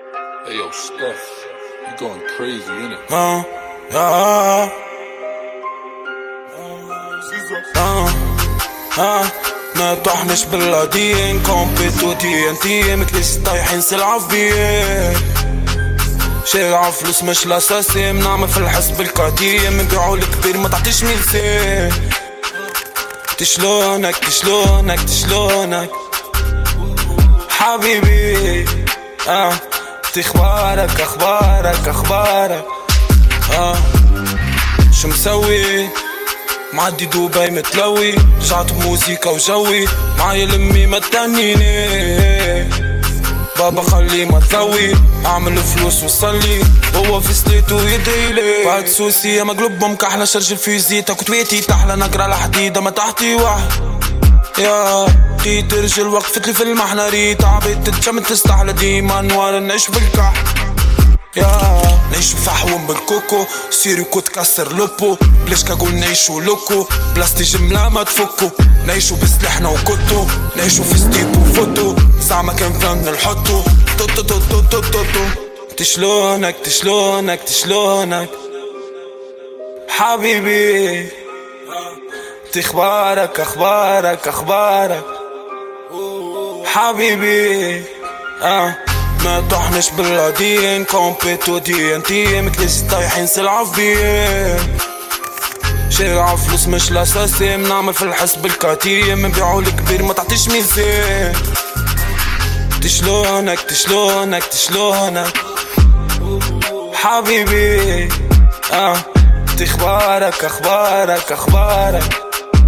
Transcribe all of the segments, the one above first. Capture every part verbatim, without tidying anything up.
Hey yo, Steph, you going crazy, innit? Uh, uh, uh, uh, ما طحنش باللادين كومبيت و تي ان تي مكليش طايحين سلعة في بيين شارع فلوس مش الاساسي بنعمل في الحسب القديم نبيعو الكبير ما تعطيش ميلسين تشلونك تشلونك تشلونك حبيبي اه اخبارك اخبارك اخبارك اه شو مسوي معدي دبي متلوي رجعت بموسيقى وجوي معايا لمي ما تهنيني بابا خلي ما تثوي اعمل فلوس وصلي هو في سليتو يديلي بعد سوسية مقلوب مكحلة شرج الفيزيتا كتويتي تحلى نقرا الحديدة ما تحتي واحد يا تيت رجل وقفتلي في المحنة ريت عبيت تتشم تستحلى ديما نوار نعيش بالكح يا نعيشو فحوم بالكوكو سيريكو تكسر لوبو ليش كاقول نعيشو لوكو بلاستي جملة ما تفكو نعيشو بسلحنا وكتو نعيشو في ستيب وفوتو زعما كان فن نحطو تو تو تو تو تو تو تو تشلونك تشلونك تشلونك حبيبي اخبارك اخبارك اخبارك حبيبي اه ما طحنش باللادين كومبيت و تي ان تي مكليش طايحين سلعة في بيين شارع فلوس مش الاساسي بنعمل في الحسب القديم نبيعو الكبير ما تعطيش ميزان تشلونك تشلونك تشلونك حبيبي اه اخبارك اخبارك اخبارك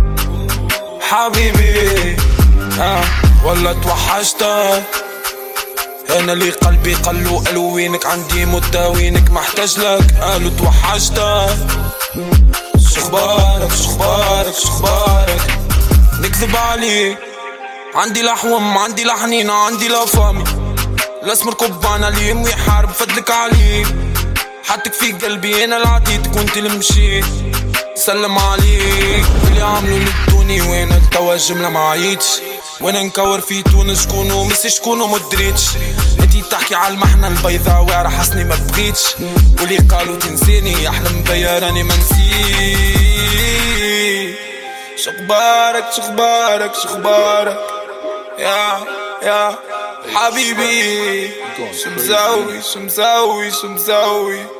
حبيبي اه والله توحشتك انا اللي قلبي قالوا قالوا وينك عندي مدة وينك محتاج لك قالوا توحشتك شخبارك شخبارك شخبارك نكذب عليك عندي لحوم عندي لحنين عندي لفامي الاسمر كوبانا اللي يموي حارب فضلك عليك حطك في قلبي انا العتيتك وانت اللي مشيت سلم عليك اللي عملوا للدوني وين التوا الجملة معايتش وين نكور في تونس شكونو مسي شكونو مدريتش انتي تحكي على المحنة البيضاء واعرة حسني ما بغيتش واللي قالوا تنسيني احلم بيا راني منسي شخبارك شخبارك شخبارك يا يا حبيبي شو مسوي شو مسوي شو مسوي